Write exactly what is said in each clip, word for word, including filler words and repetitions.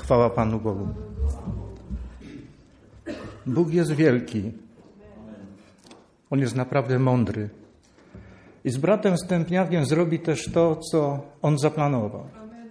Chwała Panu Bogu. Bóg jest wielki. On jest naprawdę mądry. I z bratem Stępniakiem zrobi też to, co on zaplanował.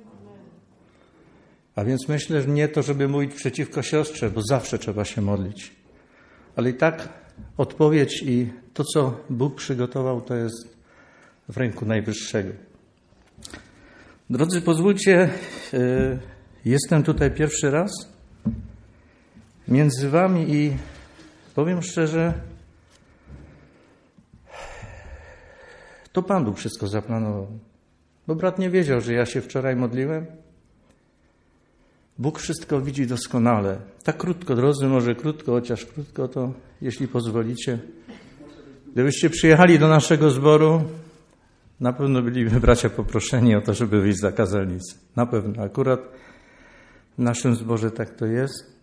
A więc myślę, że nie to, żeby mówić przeciwko siostrze, bo zawsze trzeba się modlić. Ale i tak odpowiedź i to, co Bóg przygotował, to jest w ręku Najwyższego. Drodzy, pozwólcie, jestem tutaj pierwszy raz między wami i powiem szczerze, to Pan Bóg wszystko zaplanował. Bo brat nie wiedział, że ja się wczoraj modliłem. Bóg wszystko widzi doskonale. Tak krótko, drodzy, może krótko, chociaż krótko, to jeśli pozwolicie. Gdybyście przyjechali do naszego zboru, na pewno byliby bracia poproszeni o to, żeby wyjść za kazelnicę. Na pewno. Akurat w naszym zborze tak to jest.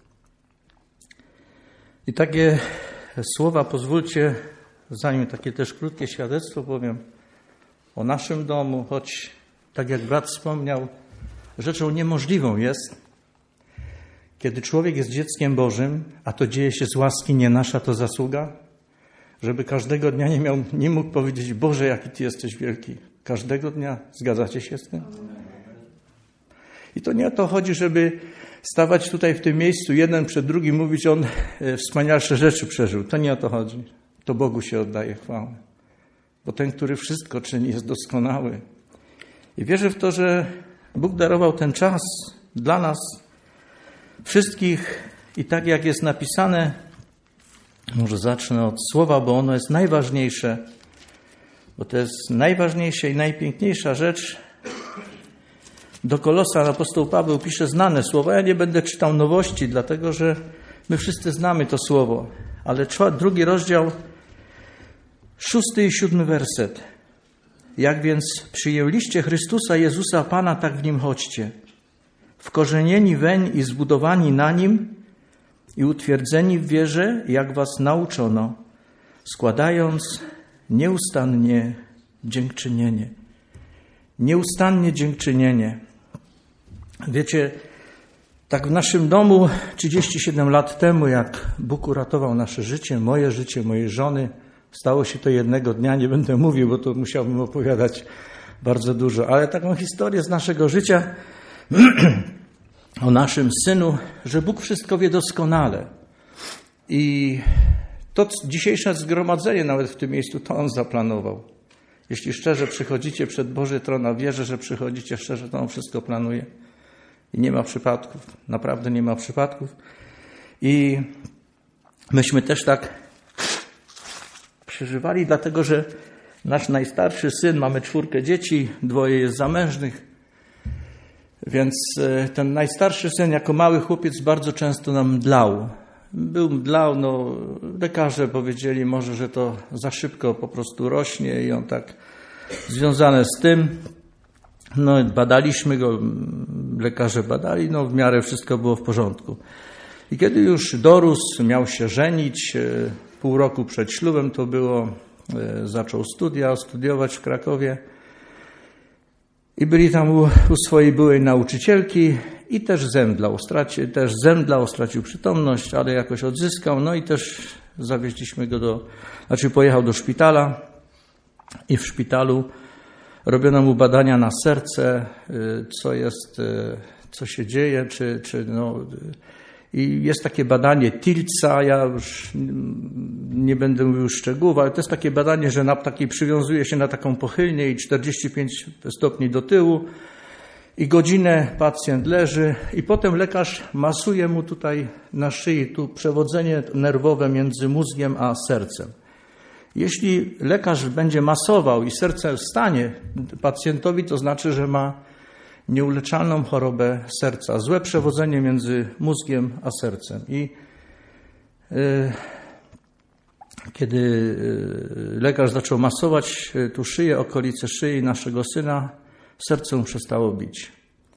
I takie słowa pozwólcie, zanim takie też krótkie świadectwo powiem o naszym domu, choć tak jak brat wspomniał, rzeczą niemożliwą jest, kiedy człowiek jest dzieckiem Bożym, a to dzieje się z łaski, nie nasza to zasługa, żeby każdego dnia nie, miał, nie mógł powiedzieć: Boże, jaki Ty jesteś wielki. Każdego dnia. Zgadzacie się z tym? I to nie o to chodzi, żeby stawać tutaj w tym miejscu, jeden przed drugim, mówić: on wspanialsze rzeczy przeżył. To nie o to chodzi. To Bogu się oddaje chwałę. Bo ten, który wszystko czyni, jest doskonały. I wierzę w to, że Bóg darował ten czas dla nas wszystkich i tak jak jest napisane, może zacznę od słowa, bo ono jest najważniejsze, bo to jest najważniejsza i najpiękniejsza rzecz. Do Kolosan apostoł Paweł pisze znane słowa. Ja nie będę czytał nowości, dlatego że my wszyscy znamy to słowo. Ale drugi rozdział, szósty i siódmy werset. Jak więc przyjęliście Chrystusa Jezusa Pana, tak w Nim chodźcie. Wkorzenieni weń i zbudowani na Nim i utwierdzeni w wierze, jak was nauczono, składając nieustannie dziękczynienie. Nieustannie dziękczynienie. Wiecie, tak w naszym domu trzydzieści siedem lat temu, jak Bóg uratował nasze życie, moje życie, mojej żony, stało się to jednego dnia, nie będę mówił, bo to musiałbym opowiadać bardzo dużo, ale taką historię z naszego życia o naszym synu, że Bóg wszystko wie doskonale. I to dzisiejsze zgromadzenie nawet w tym miejscu, to On zaplanował. Jeśli szczerze przychodzicie przed Boży Tron, a wierzę, że przychodzicie szczerze, to On wszystko planuje. I nie ma przypadków. Naprawdę nie ma przypadków. I myśmy też tak przeżywali, dlatego że nasz najstarszy syn, mamy czwórkę dzieci, dwoje jest zamężnych, więc ten najstarszy syn jako mały chłopiec bardzo często nam mdlał. Był mdlał, no lekarze powiedzieli może, że to za szybko po prostu rośnie i on tak związane z tym. No badaliśmy go, lekarze badali, no w miarę wszystko było w porządku. I kiedy już dorósł, miał się żenić, pół roku przed ślubem to było, zaczął studia, studiować w Krakowie i byli tam u, u swojej byłej nauczycielki i też zemdlał, straci, też zemdlał, stracił przytomność, ale jakoś odzyskał, no i też zawieźliśmy go do, znaczy pojechał do szpitala i w szpitalu robiono mu badania na serce, co jest, co się dzieje, czy, czy no... I jest takie badanie Tilca, ja już nie będę mówił szczegółów, ale to jest takie badanie, że na takiej przywiązuje się na taką pochylnię i czterdzieści pięć stopni do tyłu i godzinę pacjent leży i potem lekarz masuje mu tutaj na szyi tu przewodzenie nerwowe między mózgiem a sercem. Jeśli lekarz będzie masował i serce wstanie pacjentowi, to znaczy, że ma nieuleczalną chorobę serca, złe przewodzenie między mózgiem a sercem. I y, kiedy y, lekarz zaczął masować y, tu szyję, okolice szyi naszego syna, serce mu przestało bić.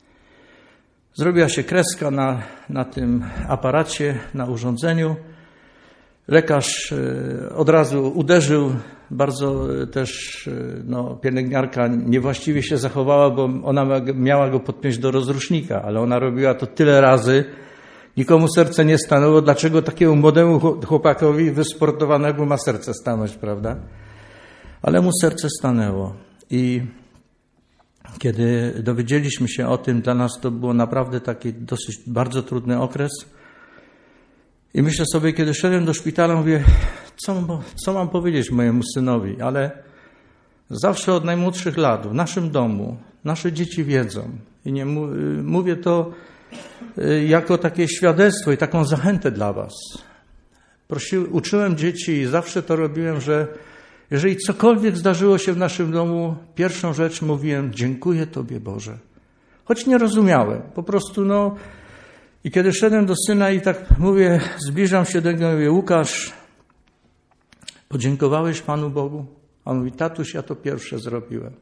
Zrobiła się kreska na, na tym aparacie, na urządzeniu. Lekarz y, od razu uderzył bardzo też no, pielęgniarka niewłaściwie się zachowała, bo ona miała go podpiąć do rozrusznika, ale ona robiła to tyle razy, nikomu serce nie stanęło. Dlaczego takiemu młodemu chłopakowi wysportowanemu ma serce stanąć, prawda? Ale mu serce stanęło. I kiedy dowiedzieliśmy się o tym, dla nas to było naprawdę taki dosyć bardzo trudny okres. I myślę sobie, kiedy szedłem do szpitala, mówię, co, co mam powiedzieć mojemu synowi, ale zawsze od najmłodszych lat w naszym domu nasze dzieci wiedzą. I nie mówię to jako takie świadectwo i taką zachętę dla was. Prosi, uczyłem dzieci i zawsze to robiłem, że jeżeli cokolwiek zdarzyło się w naszym domu, pierwszą rzecz mówiłem, dziękuję Tobie Boże. Choć nie rozumiałem, po prostu no... I kiedy szedłem do syna i tak mówię, zbliżam się do niego i mówię, Łukasz, podziękowałeś Panu Bogu? A on mówi, tatuś, ja to pierwsze zrobiłem.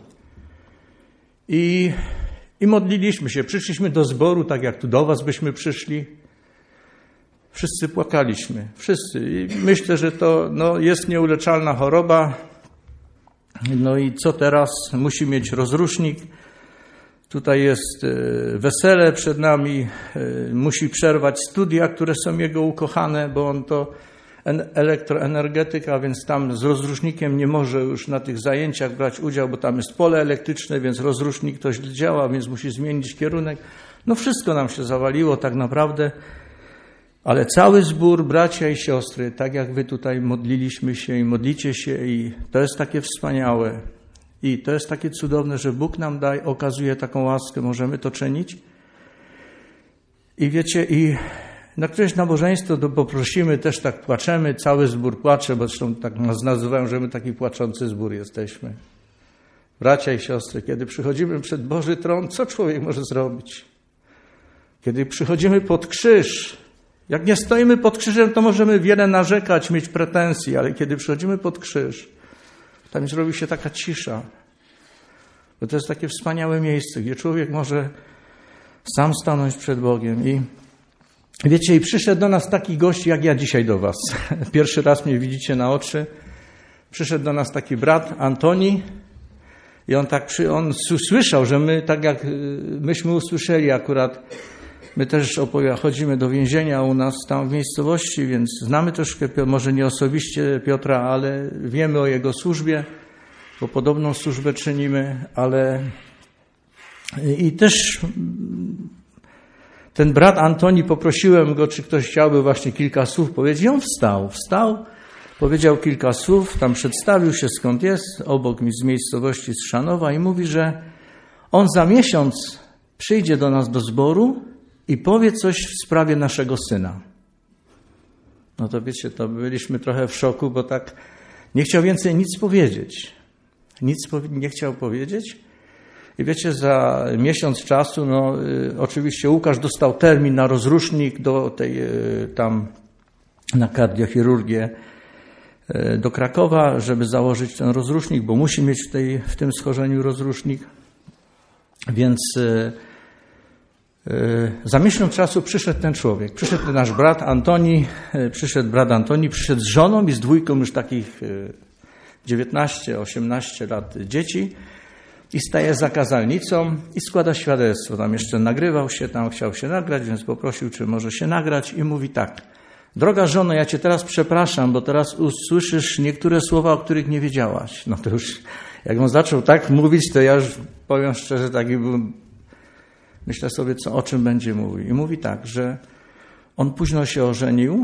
I, i modliliśmy się, przyszliśmy do zboru, tak jak tu do was byśmy przyszli. Wszyscy płakaliśmy, wszyscy. I myślę, że to no, jest nieuleczalna choroba. No i co teraz? Musi mieć rozrusznik. Tutaj jest wesele przed nami. Musi przerwać studia, które są jego ukochane, bo on to elektroenergetyka, więc tam z rozrusznikiem nie może już na tych zajęciach brać udział, bo tam jest pole elektryczne, więc rozrusznik to źle działa, więc musi zmienić kierunek. No wszystko nam się zawaliło tak naprawdę. Ale cały zbór, bracia i siostry, tak jak wy tutaj modliliśmy się i modlicie się i to jest takie wspaniałe i to jest takie cudowne, że Bóg nam daje, okazuje taką łaskę, możemy to czynić. I wiecie, i na któreś nabożeństwo to poprosimy, też tak płaczemy, cały zbór płacze, bo zresztą tak nas nazywają, że my taki płaczący zbór jesteśmy. Bracia i siostry, kiedy przychodzimy przed Boży tron, co człowiek może zrobić? Kiedy przychodzimy pod krzyż, jak nie stoimy pod krzyżem, to możemy wiele narzekać, mieć pretensje, ale kiedy przychodzimy pod krzyż, tam zrobi się taka cisza. Bo to jest takie wspaniałe miejsce, gdzie człowiek może sam stanąć przed Bogiem. I wiecie, i przyszedł do nas taki gość, jak ja dzisiaj do was. Pierwszy raz mnie widzicie na oczy. Przyszedł do nas taki brat Antoni i on tak przy, on słyszał, że my, tak jak myśmy usłyszeli akurat, my też chodzimy do więzienia u nas tam w miejscowości, więc znamy troszkę, może nie osobiście Piotra, ale wiemy o jego służbie, bo podobną służbę czynimy, ale i też ten brat Antoni, poprosiłem go, czy ktoś chciałby właśnie kilka słów powiedzieć. I on wstał, wstał, powiedział kilka słów, tam przedstawił się skąd jest, obok mi z miejscowości z Szanowa i mówi, że on za miesiąc przyjdzie do nas do zboru i powie coś w sprawie naszego syna. No to wiecie, to byliśmy trochę w szoku, bo tak nie chciał więcej nic powiedzieć. Nic nie chciał powiedzieć. I wiecie, za miesiąc czasu, no y, oczywiście Łukasz dostał termin na rozrusznik do tej y, tam na kardiochirurgię y, do Krakowa, żeby założyć ten rozrusznik, bo musi mieć w, tej, w tym schorzeniu rozrusznik. Więc y, y, za miesiąc czasu przyszedł ten człowiek. Przyszedł nasz brat Antoni, y, przyszedł brat Antoni, przyszedł z żoną i z dwójką już takich y, dziewiętnaście osiemnaście lat dzieci. I staje za kazalnicą i składa świadectwo. Tam jeszcze nagrywał się, tam chciał się nagrać, więc poprosił, czy może się nagrać i mówi tak. Droga żono, ja cię teraz przepraszam, bo teraz usłyszysz niektóre słowa, o których nie wiedziałaś. No to już, jak on zaczął tak mówić, to ja już powiem szczerze, taki byłem, myślę sobie, co, o czym będzie mówił. I mówi tak, że on późno się ożenił,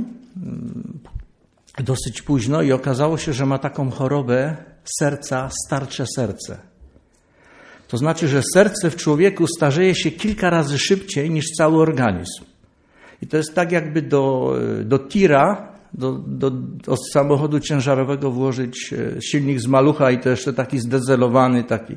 dosyć późno i okazało się, że ma taką chorobę serca, starcze serce. To znaczy, że serce w człowieku starzeje się kilka razy szybciej niż cały organizm. I to jest tak, jakby do, do tira, do, do, do samochodu ciężarowego włożyć silnik z malucha i to jeszcze taki zdezelowany taki.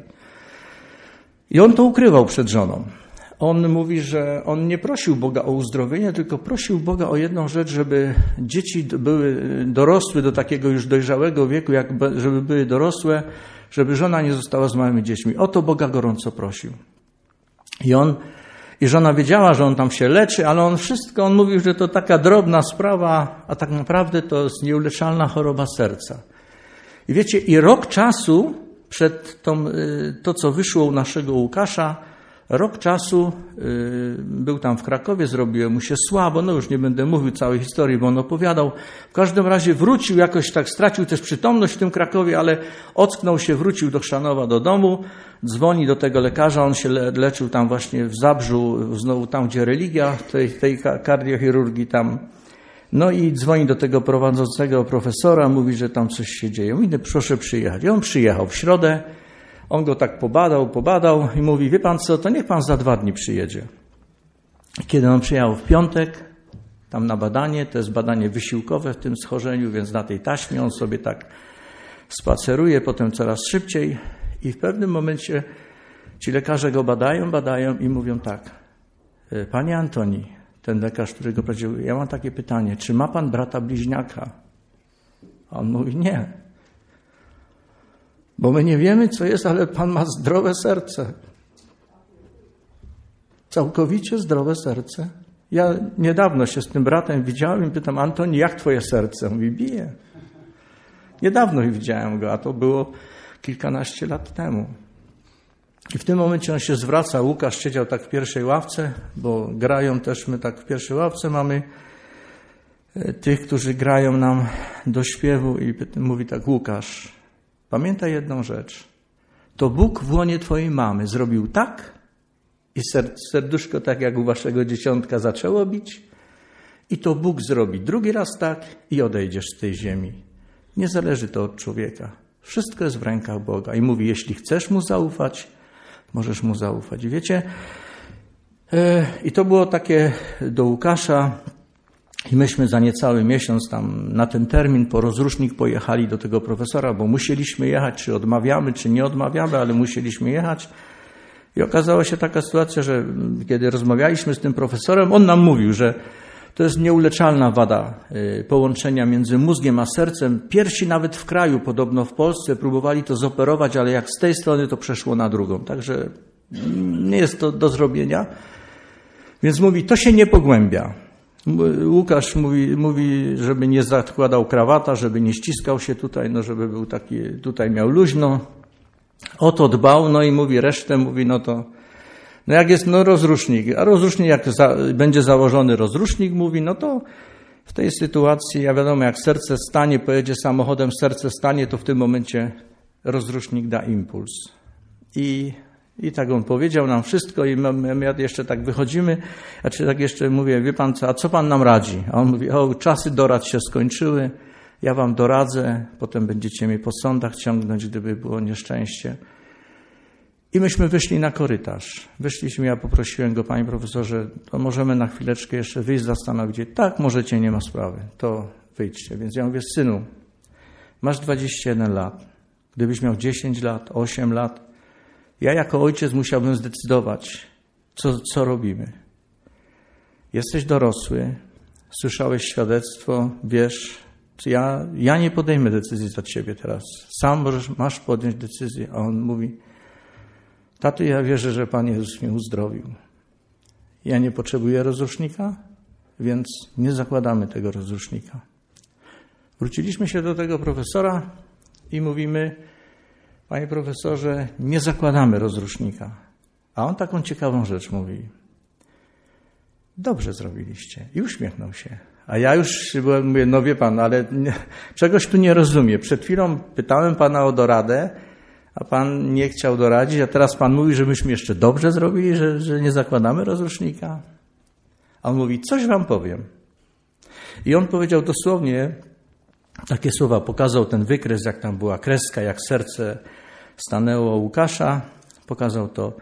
I on to ukrywał przed żoną. On mówi, że on nie prosił Boga o uzdrowienie, tylko prosił Boga o jedną rzecz, żeby dzieci były dorosłe do takiego już dojrzałego wieku, jak, żeby były dorosłe, żeby żona nie została z małymi dziećmi. O to Boga gorąco prosił. I on, i żona wiedziała, że on tam się leczy, ale on wszystko, on mówił, że to taka drobna sprawa, a tak naprawdę to jest nieuleczalna choroba serca. I wiecie, i rok czasu przed tą, to, co wyszło u naszego Łukasza, rok czasu był tam w Krakowie, zrobiło mu się słabo, no już nie będę mówił całej historii, bo on opowiadał. W każdym razie wrócił jakoś tak, stracił też przytomność w tym Krakowie, ale ocknął się, wrócił do Chrzanowa do domu, dzwoni do tego lekarza, on się le, leczył tam właśnie w Zabrzu, znowu tam, gdzie religia, tej, tej kardiochirurgii tam. No i dzwoni do tego prowadzącego profesora, mówi, że tam coś się dzieje. Mówi, proszę przyjechać. I on przyjechał w środę, on go tak pobadał, pobadał i mówi, wie pan co, to niech pan za dwa dni przyjedzie. Kiedy on przyjechał w piątek, tam na badanie, to jest badanie wysiłkowe w tym schorzeniu, więc na tej taśmie on sobie tak spaceruje, potem coraz szybciej i w pewnym momencie ci lekarze go badają, badają i mówią tak, panie Antoni, ten lekarz, który go prowadził, ja mam takie pytanie, czy ma pan brata bliźniaka? A on mówi, nie. Bo my nie wiemy, co jest, ale pan ma zdrowe serce. Całkowicie zdrowe serce. Ja niedawno się z tym bratem widziałem i pytam, Antoni, jak twoje serce? Mówi, bije. Niedawno widziałem go, a to było kilkanaście lat temu. I w tym momencie on się zwraca, Łukasz siedział tak w pierwszej ławce, bo grają też, my tak w pierwszej ławce mamy tych, którzy grają nam do śpiewu i mówi tak, Łukasz, pamiętaj jedną rzecz, to Bóg w łonie twojej mamy zrobił tak i serduszko tak jak u waszego dzieciątka zaczęło bić i to Bóg zrobi drugi raz tak i odejdziesz z tej ziemi. Nie zależy to od człowieka. Wszystko jest w rękach Boga i mówi, jeśli chcesz Mu zaufać, możesz Mu zaufać. I wiecie, i to było takie do Łukasza i myśmy za niecały miesiąc tam na ten termin po rozrusznik pojechali do tego profesora, bo musieliśmy jechać, czy odmawiamy, czy nie odmawiamy, ale musieliśmy jechać. I okazała się taka sytuacja, że kiedy rozmawialiśmy z tym profesorem, on nam mówił, że to jest nieuleczalna wada połączenia między mózgiem a sercem. Pierwsi nawet w kraju, podobno w Polsce, próbowali to zoperować, ale jak z tej strony to przeszło na drugą. Także nie jest to do zrobienia. Więc mówi, to się nie pogłębia. Łukasz mówi, mówi, żeby nie zakładał krawata, żeby nie ściskał się tutaj, no żeby był taki, tutaj miał luźno. O to dbał, no i mówi resztę, mówi, no to no jak jest no rozrusznik, a rozrusznik jak za, będzie założony rozrusznik, mówi, no to w tej sytuacji, ja wiadomo, jak serce stanie, pojedzie samochodem, serce stanie, to w tym momencie rozrusznik da impuls. I, i tak on powiedział nam wszystko i my, my jeszcze tak wychodzimy, ja czy tak jeszcze mówię, wie pan co, a co pan nam radzi? A on mówi, o, czasy dorad się skończyły, ja wam doradzę, potem będziecie mnie po sądach ciągnąć, gdyby było nieszczęście. I myśmy wyszli na korytarz. Wyszliśmy, ja poprosiłem go, panie profesorze, to możemy na chwileczkę jeszcze wyjść, zastanowić się. Tak, możecie, nie ma sprawy, to wyjdźcie. Więc ja mówię, synu, masz dwadzieścia jeden lat. Gdybyś miał dziesięć lat, osiem lat, ja jako ojciec musiałbym zdecydować, co, co robimy. Jesteś dorosły, słyszałeś świadectwo, wiesz, ja, ja nie podejmę decyzji za ciebie teraz. Sam możesz, masz podjąć decyzję. A on mówi, tato, ja wierzę, że Pan Jezus mnie uzdrowił. Ja nie potrzebuję rozrusznika, więc nie zakładamy tego rozrusznika. Wróciliśmy się do tego profesora i mówimy, panie profesorze, nie zakładamy rozrusznika. A on taką ciekawą rzecz mówi. Dobrze zrobiliście. I uśmiechnął się. A ja już byłem, mówię, no wie pan, ale nie, czegoś tu nie rozumie. Przed chwilą pytałem pana o doradę, a pan nie chciał doradzić, a teraz pan mówi, że myśmy jeszcze dobrze zrobili, że, że nie zakładamy rozrusznika. A on mówi, coś wam powiem. I on powiedział dosłownie takie słowa, pokazał ten wykres, jak tam była kreska, jak serce stanęło Łukasza, pokazał to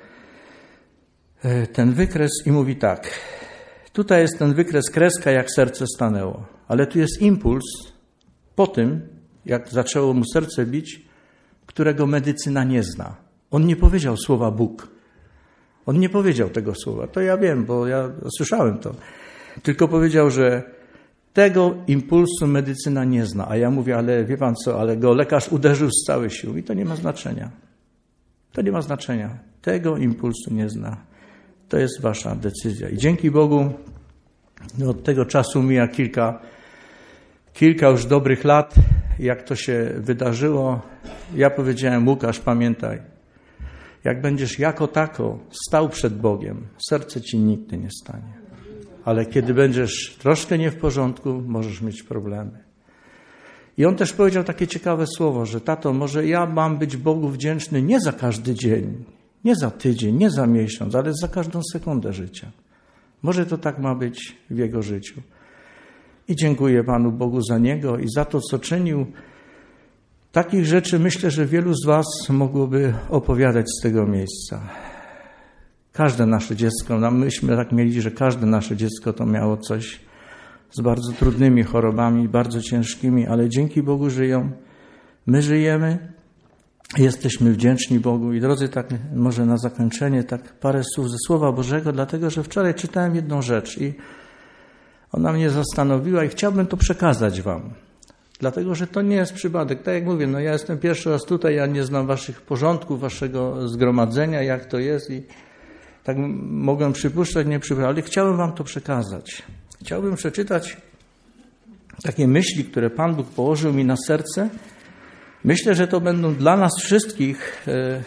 ten wykres i mówi tak, tutaj jest ten wykres, kreska, jak serce stanęło, ale tu jest impuls po tym, jak zaczęło mu serce bić, którego medycyna nie zna. On nie powiedział słowa Bóg. On nie powiedział tego słowa. To ja wiem, bo ja słyszałem to. Tylko powiedział, że tego impulsu medycyna nie zna. A ja mówię, ale wie pan co, ale go lekarz uderzył z całej siły. I to nie ma znaczenia. To nie ma znaczenia. Tego impulsu nie zna. To jest wasza decyzja. I dzięki Bogu no od tego czasu mija kilka, kilka już dobrych lat. jak to się wydarzyło, ja powiedziałem: Łukasz, pamiętaj, jak będziesz jako tako stał przed Bogiem, serce ci nigdy nie stanie. Ale kiedy będziesz troszkę nie w porządku, możesz mieć problemy. I on też powiedział takie ciekawe słowo, że tato, może ja mam być Bogu wdzięczny nie za każdy dzień, nie za tydzień, nie za miesiąc, ale za każdą sekundę życia. Może to tak ma być w jego życiu. I dziękuję Panu Bogu za niego i za to, co czynił. Takich rzeczy myślę, że wielu z was mogłoby opowiadać z tego miejsca. Każde nasze dziecko, no myśmy tak mieli, że każde nasze dziecko to miało coś z bardzo trudnymi chorobami, bardzo ciężkimi, ale dzięki Bogu żyją. My żyjemy, jesteśmy wdzięczni Bogu. I drodzy, tak może na zakończenie tak parę słów ze Słowa Bożego, dlatego że wczoraj czytałem jedną rzecz i ona mnie zastanowiła i chciałbym to przekazać wam. Dlatego, że to nie jest przypadek. Tak jak mówię, no ja jestem pierwszy raz tutaj, ja nie znam waszych porządków, waszego zgromadzenia, jak to jest i tak mogłem przypuszczać, nie przypuszczać, ale chciałem wam to przekazać. Chciałbym przeczytać takie myśli, które Pan Bóg położył mi na serce. Myślę, że to będą dla nas wszystkich.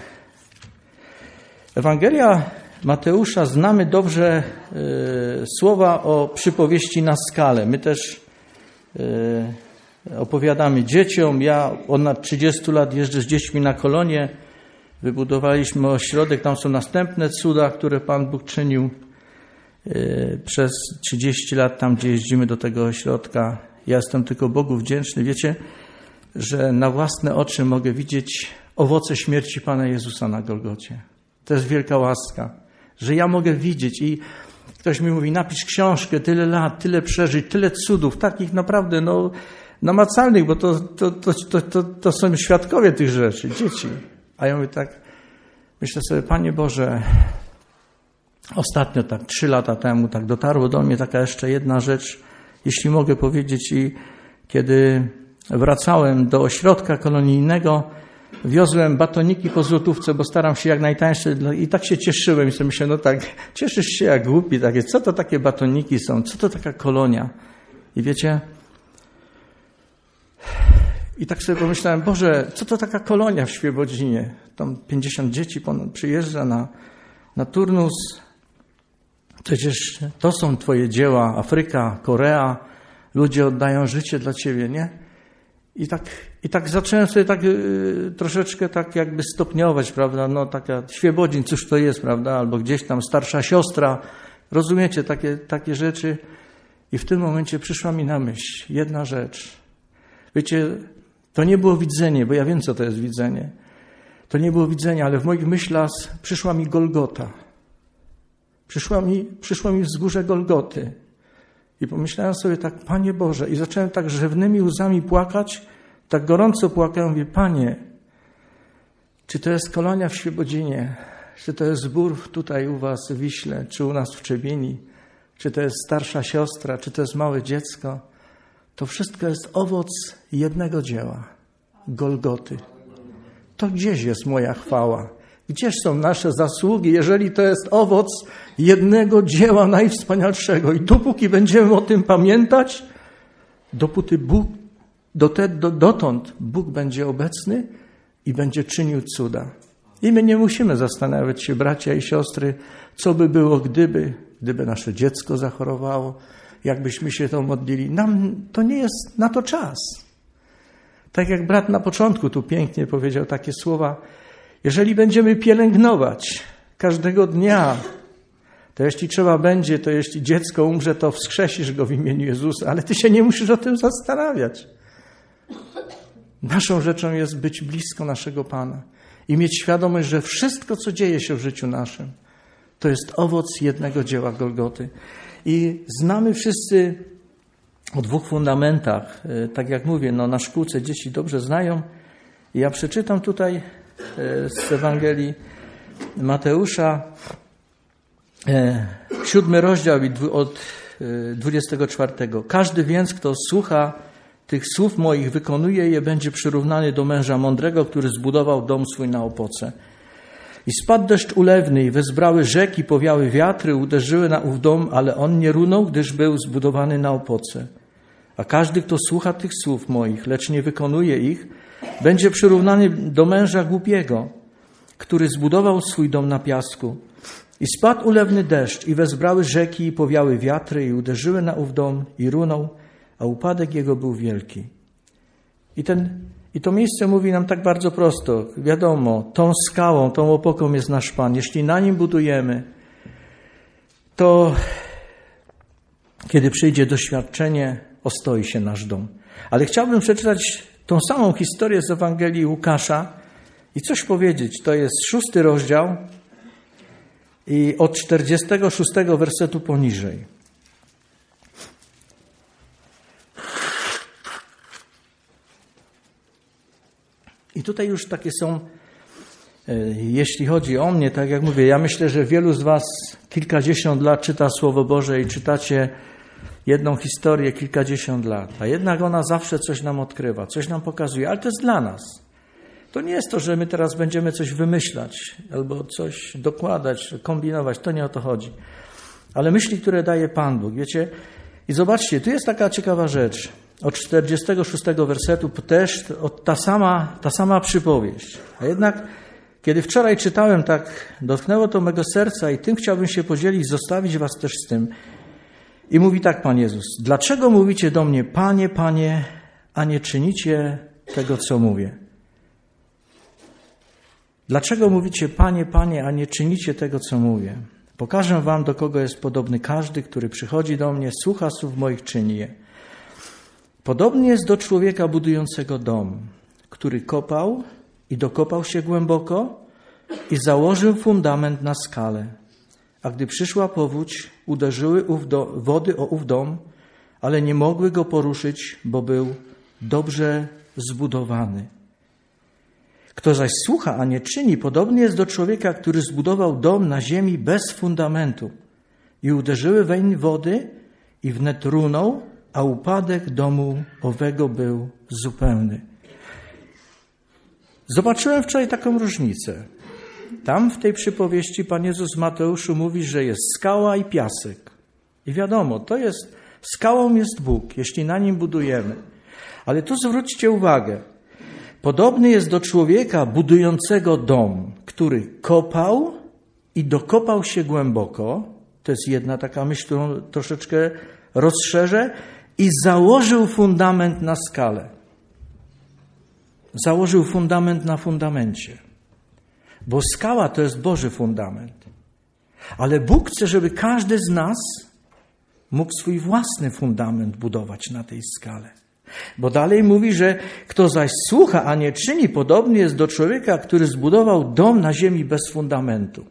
Ewangelia Mateusza, znamy dobrze słowa o przypowieści na skalę. My też opowiadamy dzieciom. Ja od trzydziestu lat jeżdżę z dziećmi na kolonie. Wybudowaliśmy ośrodek, tam są następne cuda, które Pan Bóg czynił przez trzydzieści lat, tam gdzie jeździmy do tego ośrodka. Ja jestem tylko Bogu wdzięczny. Wiecie, że na własne oczy mogę widzieć owoce śmierci Pana Jezusa na Golgocie. To jest wielka łaska, że ja mogę widzieć i ktoś mi mówi: napisz książkę, tyle lat, tyle przeżyć, tyle cudów, takich naprawdę no, namacalnych, bo to, to, to, to, to, to są świadkowie tych rzeczy, dzieci. A ja mówię tak, myślę sobie: Panie Boże, ostatnio tak trzy lata temu tak dotarło do mnie taka jeszcze jedna rzecz, jeśli mogę powiedzieć, i kiedy wracałem do ośrodka kolonijnego, wiozłem batoniki po złotówce, bo staram się jak najtańsze i tak się cieszyłem i sobie myślę, no tak, cieszysz się jak głupi, takie, co to takie batoniki są, co to taka kolonia? I wiecie, i tak sobie pomyślałem: Boże, co to taka kolonia w Świebodzinie? Tam pięćdziesiąt dzieci przyjeżdża na, na turnus. Przecież to są Twoje dzieła, Afryka, Korea, ludzie oddają życie dla Ciebie, nie? I tak, i tak zacząłem sobie tak y, troszeczkę tak jakby stopniować, prawda? No taka Świebodzin, cóż to jest, prawda? Albo gdzieś tam starsza siostra. Rozumiecie, takie, takie rzeczy. I w tym momencie przyszła mi na myśl jedna rzecz. Wiecie, to nie było widzenie, bo ja wiem, co to jest widzenie. To nie było widzenie, ale w moich myślach przyszła mi Golgota. Przyszła mi, przyszło mi wzgórze Golgoty. I pomyślałem sobie tak: Panie Boże, i zacząłem tak rzewnymi łzami płakać, tak gorąco płakałem, mówię: Panie, czy to jest kolonia w Świebodzinie, czy to jest zbór tutaj u was w Wiśle, czy u nas w Trzebini, czy to jest starsza siostra, czy to jest małe dziecko, to wszystko jest owoc jednego dzieła, Golgoty. To gdzieś jest moja chwała. Gdzież są nasze zasługi, jeżeli to jest owoc jednego dzieła najwspanialszego? I dopóki będziemy o tym pamiętać, dopóty Bóg, dotąd Bóg będzie obecny i będzie czynił cuda. I my nie musimy zastanawiać się, bracia i siostry, co by było, gdyby, gdyby nasze dziecko zachorowało, jakbyśmy się to modlili. Nam to nie jest na to czas. Tak jak brat na początku tu pięknie powiedział takie słowa: jeżeli będziemy pielęgnować każdego dnia, to jeśli trzeba będzie, to jeśli dziecko umrze, to wskrzesisz go w imieniu Jezusa, ale ty się nie musisz o tym zastanawiać. Naszą rzeczą jest być blisko naszego Pana i mieć świadomość, że wszystko, co dzieje się w życiu naszym, to jest owoc jednego dzieła Golgoty. I znamy wszyscy o dwóch fundamentach. Tak jak mówię, no na szkółce dzieci dobrze znają. I ja przeczytam tutaj z Ewangelii Mateusza, siódmy rozdział od dwudziestego czwartego. Każdy więc, kto słucha tych słów moich, wykonuje je, będzie przyrównany do męża mądrego, który zbudował dom swój na opoce. I spadł deszcz ulewny i wezbrały rzeki, powiały wiatry, uderzyły na ów dom, ale on nie runął, gdyż był zbudowany na opoce. A każdy, kto słucha tych słów moich, lecz nie wykonuje ich, będzie przyrównany do męża głupiego, który zbudował swój dom na piasku. I spadł ulewny deszcz, i wezbrały rzeki, i powiały wiatry, i uderzyły na ów dom, i runął, a upadek jego był wielki. I, ten, I to miejsce mówi nam tak bardzo prosto. Wiadomo, tą skałą, tą opoką jest nasz Pan. Jeśli na nim budujemy, to kiedy przyjdzie doświadczenie, ostoi się nasz dom. Ale chciałbym przeczytać tą samą historię z Ewangelii Łukasza i coś powiedzieć. To jest szósty rozdział i od czterdziestego szóstego wersetu poniżej. I tutaj już takie są, jeśli chodzi o mnie, tak jak mówię, ja myślę, że wielu z was kilkadziesiąt lat czyta Słowo Boże i czytacie jedną historię kilkadziesiąt lat, a jednak ona zawsze coś nam odkrywa, coś nam pokazuje, ale to jest dla nas. To nie jest to, że my teraz będziemy coś wymyślać albo coś dokładać, kombinować, to nie o to chodzi. Ale myśli, które daje Pan Bóg, wiecie? I zobaczcie, tu jest taka ciekawa rzecz. Od czterdziestego szóstego wersetu też ta sama, ta sama przypowieść. A jednak, kiedy wczoraj czytałem, tak dotknęło to mego serca i tym chciałbym się podzielić, zostawić was też z tym. I mówi tak Pan Jezus: dlaczego mówicie do mnie, Panie, Panie, a nie czynicie tego, co mówię? Dlaczego mówicie, Panie, Panie, a nie czynicie tego, co mówię? Pokażę wam, do kogo jest podobny każdy, który przychodzi do mnie, słucha słów moich, czyni je. Podobnie jest do człowieka budującego dom, który kopał i dokopał się głęboko i założył fundament na skale. A gdy przyszła powódź, uderzyły ów do, wody o ów dom, ale nie mogły go poruszyć, bo był dobrze zbudowany. Kto zaś słucha, a nie czyni, podobnie jest do człowieka, który zbudował dom na ziemi bez fundamentu. I uderzyły weń wody i wnet runął, a upadek domu owego był zupełny. Zobaczyłem wczoraj taką różnicę. Tam w tej przypowieści Pan Jezus Mateuszu mówi, że jest skała i piasek. I wiadomo, to jest, skałą jest Bóg, jeśli na nim budujemy. Ale tu zwróćcie uwagę. Podobny jest do człowieka budującego dom, który kopał i dokopał się głęboko. To jest jedna taka myśl, którą troszeczkę rozszerzę. I założył fundament na skale. Założył fundament na fundamencie. Bo skała to jest Boży fundament. Ale Bóg chce, żeby każdy z nas mógł swój własny fundament budować na tej skale. Bo dalej mówi, że kto zaś słucha, a nie czyni, podobny jest do człowieka, który zbudował dom na ziemi bez fundamentu.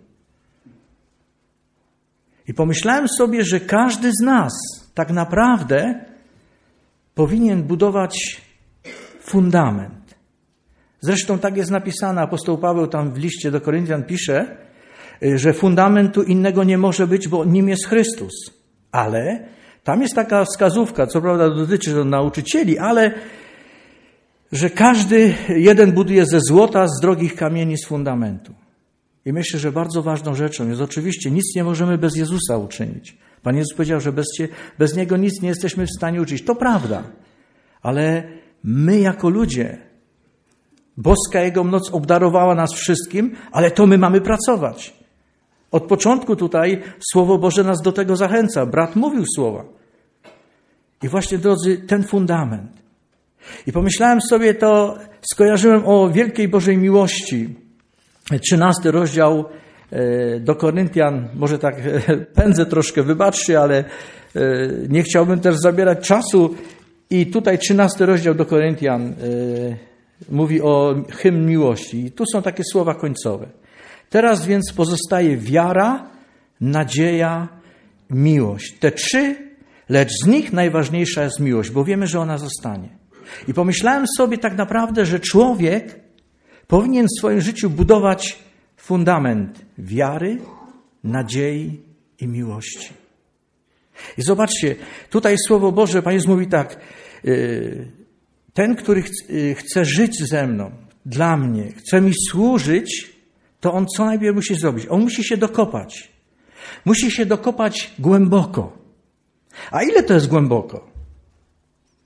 I pomyślałem sobie, że każdy z nas tak naprawdę powinien budować fundament. Zresztą tak jest napisane, apostoł Paweł tam w liście do Koryntian pisze, że fundamentu innego nie może być, bo nim jest Chrystus. Ale tam jest taka wskazówka, co prawda dotyczy to nauczycieli, ale że każdy jeden buduje ze złota, z drogich kamieni, z fundamentu. I myślę, że bardzo ważną rzeczą jest oczywiście, nic nie możemy bez Jezusa uczynić. Pan Jezus powiedział, że bez, bez Niego nic nie jesteśmy w stanie uczynić. To prawda, ale my jako ludzie, boska Jego moc obdarowała nas wszystkim, ale to my mamy pracować. Od początku tutaj Słowo Boże nas do tego zachęca. Brat mówił słowa. I właśnie, drodzy, ten fundament. I pomyślałem sobie to, skojarzyłem o wielkiej Bożej miłości. Trzynasty rozdział do Koryntian, może tak pędzę troszkę, wybaczcie, ale nie chciałbym też zabierać czasu. I tutaj trzynasty rozdział do Koryntian mówi o hymn miłości. I tu są takie słowa końcowe. Teraz więc pozostaje wiara, nadzieja, miłość. Te trzy, lecz z nich najważniejsza jest miłość, bo wiemy, że ona zostanie. I pomyślałem sobie tak naprawdę, że człowiek powinien w swoim życiu budować fundament wiary, nadziei i miłości. I zobaczcie, tutaj Słowo Boże, Pan Jezus mówi tak, ten, który chce żyć ze mną, dla mnie, chce mi służyć, to on co najpierw musi zrobić? On musi się dokopać. Musi się dokopać głęboko. A ile to jest głęboko?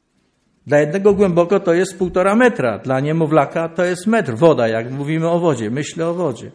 Dla jednego głęboko to jest półtora metra, dla niemowlaka to jest metr. Woda, jak mówimy o wodzie, myślę o wodzie.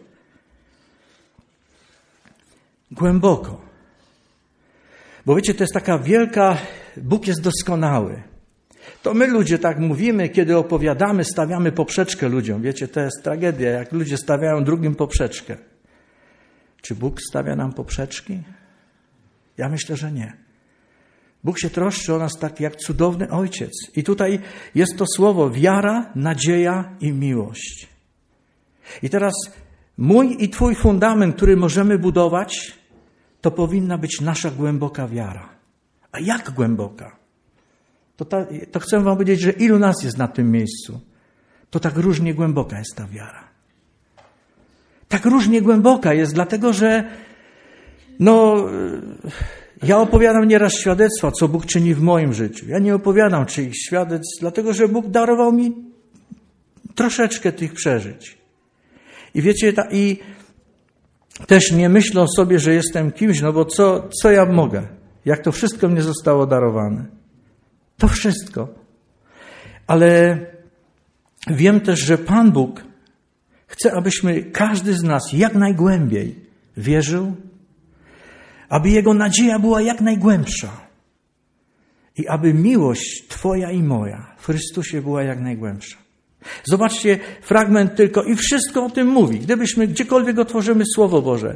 Głęboko. Bo wiecie, to jest taka wielka, Bóg jest doskonały. To my ludzie tak mówimy, kiedy opowiadamy, stawiamy poprzeczkę ludziom. Wiecie, to jest tragedia, jak ludzie stawiają drugim poprzeczkę. Czy Bóg stawia nam poprzeczki? Ja myślę, że nie. Bóg się troszczy o nas tak jak cudowny Ojciec. I tutaj jest to słowo wiara, nadzieja i miłość. I teraz mój i Twój fundament, który możemy budować, to powinna być nasza głęboka wiara. A jak głęboka? To, ta, to chcę wam powiedzieć, że ilu nas jest na tym miejscu, to tak różnie głęboka jest ta wiara. Tak różnie głęboka jest, dlatego że no, ja opowiadam nieraz świadectwa, co Bóg czyni w moim życiu. Ja nie opowiadam czyichś świadectw, dlatego że Bóg darował mi troszeczkę tych przeżyć. I wiecie, ta, i też nie myślę o sobie, że jestem kimś, no bo co, co ja mogę, jak to wszystko mnie zostało darowane. To wszystko. Ale wiem też, że Pan Bóg chce, abyśmy każdy z nas jak najgłębiej wierzył, aby Jego nadzieja była jak najgłębsza i aby miłość Twoja i moja w Chrystusie była jak najgłębsza. Zobaczcie fragment tylko i wszystko o tym mówi. Gdybyśmy gdziekolwiek otworzymy Słowo Boże,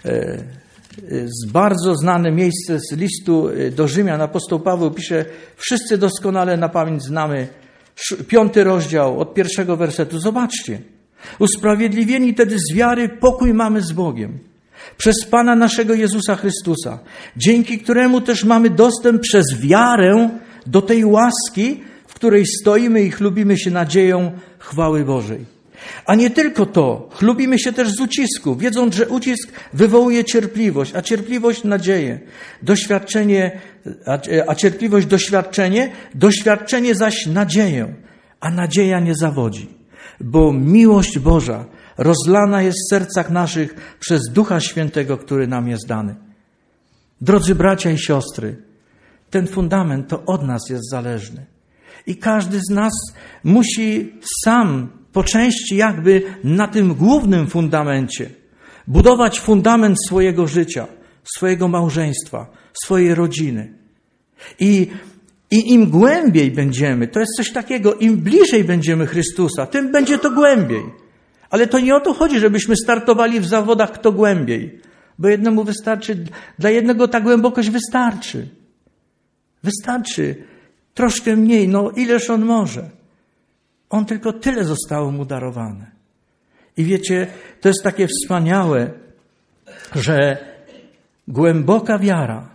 z bardzo znane miejsce z listu do Rzymian, apostoł Paweł pisze, wszyscy doskonale na pamięć znamy, piąty rozdział od pierwszego wersetu. Zobaczcie, usprawiedliwieni tedy z wiary pokój mamy z Bogiem, przez Pana naszego Jezusa Chrystusa, dzięki któremu też mamy dostęp przez wiarę do tej łaski, w której stoimy i chlubimy się nadzieją chwały Bożej. A nie tylko to, chlubimy się też z ucisku, wiedząc, że ucisk wywołuje cierpliwość, a cierpliwość nadzieję, doświadczenie, a, a cierpliwość doświadczenie, doświadczenie zaś nadzieję, a nadzieja nie zawodzi, bo miłość Boża rozlana jest w sercach naszych przez Ducha Świętego, który nam jest dany. Drodzy bracia i siostry, ten fundament to od nas jest zależny. I każdy z nas musi sam po części jakby na tym głównym fundamencie budować fundament swojego życia, swojego małżeństwa, swojej rodziny. I, i im głębiej będziemy, to jest coś takiego, im bliżej będziemy Chrystusa, tym będzie to głębiej. Ale to nie o to chodzi, żebyśmy startowali w zawodach kto głębiej, bo jednemu wystarczy, dla jednego ta głębokość wystarczy. Wystarczy troszkę mniej, no ileż on może. On tylko tyle zostało mu darowane. I wiecie, to jest takie wspaniałe, że głęboka wiara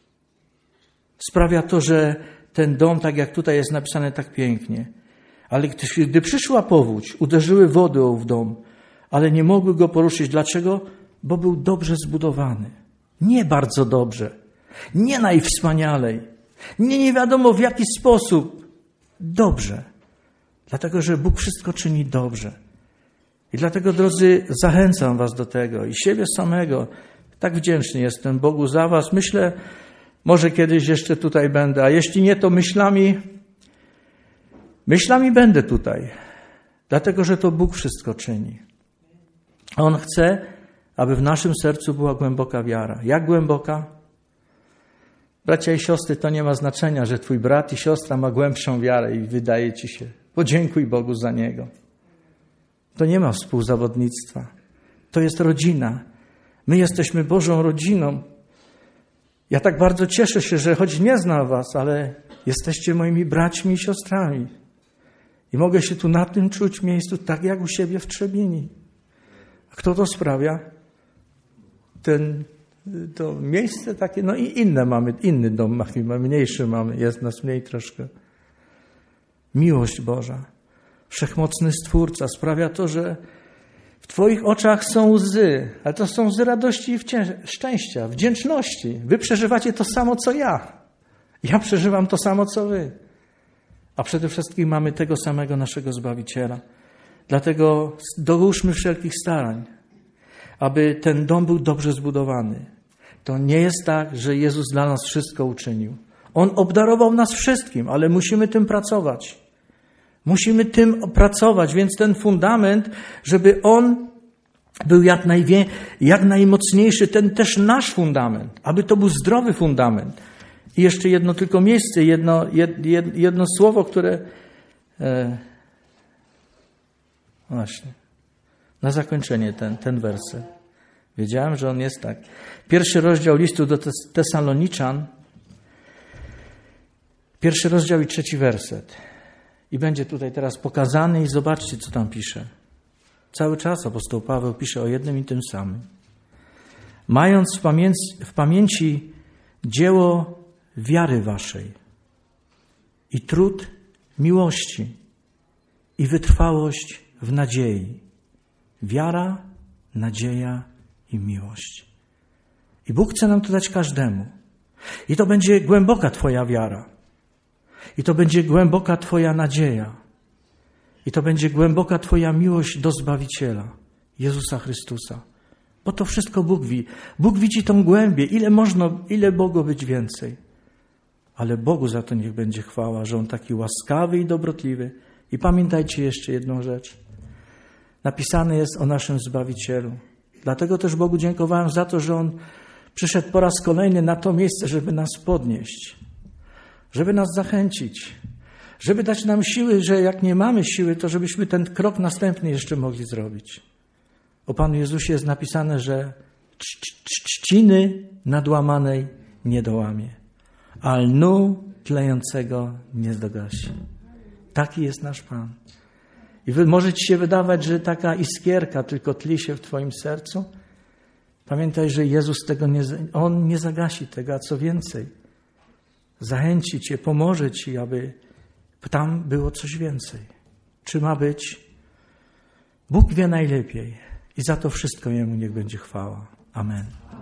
sprawia to, że ten dom, tak jak tutaj jest napisane tak pięknie, ale gdy, gdy przyszła powódź, uderzyły wody w dom, ale nie mogły go poruszyć. Dlaczego? Bo był dobrze zbudowany. Nie bardzo dobrze. Nie najwspanialej. Nie nie wiadomo w jaki sposób. Dobrze. Dlatego, że Bóg wszystko czyni dobrze. I dlatego, drodzy, zachęcam was do tego i siebie samego. Tak wdzięczny jestem Bogu za was. Myślę, może kiedyś jeszcze tutaj będę, a jeśli nie, to myślami, myślami będę tutaj. Dlatego, że to Bóg wszystko czyni. A On chce, aby w naszym sercu była głęboka wiara. Jak głęboka? Bracia i siostry, to nie ma znaczenia, że twój brat i siostra ma głębszą wiarę i wydaje ci się. Podziękuj Bogu za niego. To nie ma współzawodnictwa. To jest rodzina. My jesteśmy Bożą rodziną. Ja tak bardzo cieszę się, że choć nie znam was, ale jesteście moimi braćmi i siostrami. I mogę się tu na tym czuć miejscu tak jak u siebie w Trzebieni. A kto to sprawia? Ten, to miejsce takie, no i inne mamy, inny dom mamy, mniejszy mamy, jest nas mniej troszkę. Miłość Boża, wszechmocny Stwórca sprawia to, że w twoich oczach są łzy, ale to są łzy radości i szczęścia, wdzięczności. Wy przeżywacie to samo, co ja. Ja przeżywam to samo, co wy. A przede wszystkim mamy tego samego naszego Zbawiciela. Dlatego dołóżmy wszelkich starań, aby ten dom był dobrze zbudowany. To nie jest tak, że Jezus dla nas wszystko uczynił. On obdarował nas wszystkim, ale musimy tym pracować. Musimy tym pracować, więc ten fundament, żeby on był jak, najwie, jak najmocniejszy, ten też nasz fundament, aby to był zdrowy fundament. I jeszcze jedno tylko miejsce, jedno, jed, jed, jedno słowo, które... E, właśnie, na zakończenie ten, ten werset. Wiedziałem, że on jest tak. Pierwszy rozdział listu do Tes- Tesaloniczan, pierwszy rozdział i trzeci werset. I będzie tutaj teraz pokazany i zobaczcie, co tam pisze. Cały czas apostoł Paweł pisze o jednym i tym samym. Mając w pamięci, w pamięci dzieło wiary waszej i trud miłości i wytrwałość w nadziei. Wiara, nadzieja i miłość. I Bóg chce nam to dać każdemu. I to będzie głęboka twoja wiara. I to będzie głęboka twoja nadzieja. I to będzie głęboka twoja miłość do Zbawiciela, Jezusa Chrystusa. Bo to wszystko Bóg widzi. Bóg widzi tą głębię. Ile można, ile mogło być więcej. Ale Bogu za to niech będzie chwała, że On taki łaskawy i dobrotliwy. I pamiętajcie jeszcze jedną rzecz. Napisane jest o naszym Zbawicielu. Dlatego też Bogu dziękowałem za to, że On przyszedł po raz kolejny na to miejsce, żeby nas podnieść. Żeby nas zachęcić. Żeby dać nam siły, że jak nie mamy siły, to żebyśmy ten krok następny jeszcze mogli zrobić. O Panu Jezusie jest napisane, że trzciny nadłamanej nie dołamie, a lnu tlejącego nie zdogasi. Taki jest nasz Pan. I wy może ci się wydawać, że taka iskierka tylko tli się w twoim sercu. Pamiętaj, że Jezus tego nie, On nie zagasi tego, a co więcej, zachęci cię, pomoże ci, aby tam było coś więcej. Czy ma być? Bóg wie najlepiej. I za to wszystko Jemu niech będzie chwała. Amen.